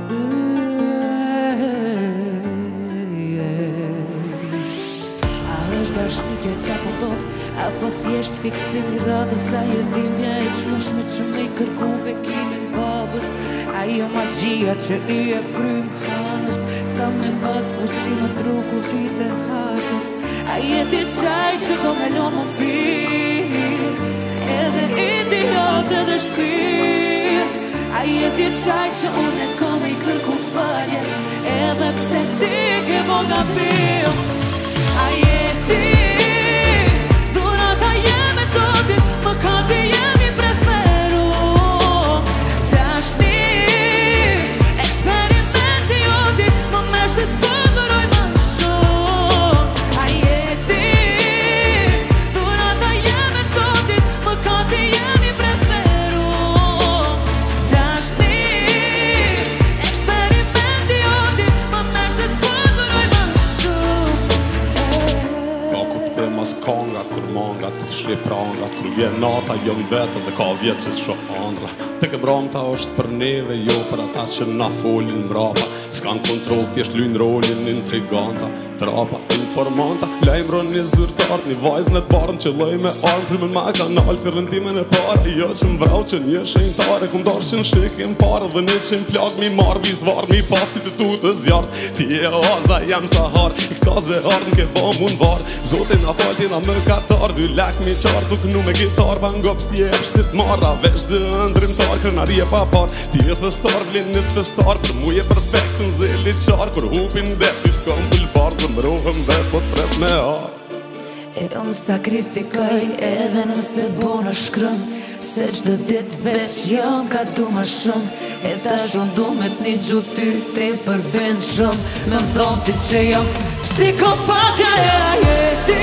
Dashnikja qa po ndodh, apo thjesht fiksim I radhës la jedhimja e qmushme që me I kërku bekimin babës. Ajo magjia që I e frym hanës, sa me pas vëshime truku vite hatës. A jeti qaj që ko me lo më firë, edhe idiot edhe shpirt. A jeti qaj që unë ko me I kërku falje, edhe pse ti ke bo gabim. A jeti dhurata jeme sotit, më kati jemi preferu. Dashni eksperimenti joti, më mesh të s'pëndëroj më shumë. A jeti dhurata jeme sotit, më kati jemi preferu. Dashni eksperimenti joti, më mesh të s'pëndëroj më Mas konga, kur manga të fshi pranga, kur vjen nata jom vetë dhe ka vjetë që s'sho andra. Të ke bramta është për neve, jo për ata që na folin mrapa. S'kan kontrol, thjesht lujnë rolin intriganta, trapa, informanta. Lajmëron një zyrtar, një vajzë në të barën që loj me armë, trimën ma kanal, firëndimin e parë. Jo që m'vrau që një shenjtare, kum darshin shikim parë, dhe një që m'plak mi marë, vizvar mi pasit të tu të zjartë. Ti e oza jam sahar, I këtaze ardhën ke bo mund varë. Zotin a faltina më katar, dy lak mi qarë, tuk nu me gitar, bangop s'tjep shtit marra, veç dë ndrimtar, krenarje pa par. Ti e thëstar, vlin një thëstar, për mu je perfekt në zeli qarë, kur hupin det, vyt kom bulbar, zëmrohëm vet, po t'pres me ar. E unë sakrifikoj edhe nëse bona shkrëm, se qdo dit veç jam ka du ma shumë. E tash unë du me t'ni gjutë ty te përbend shumë, me më thonë ti që jam psikopatja e ajeti.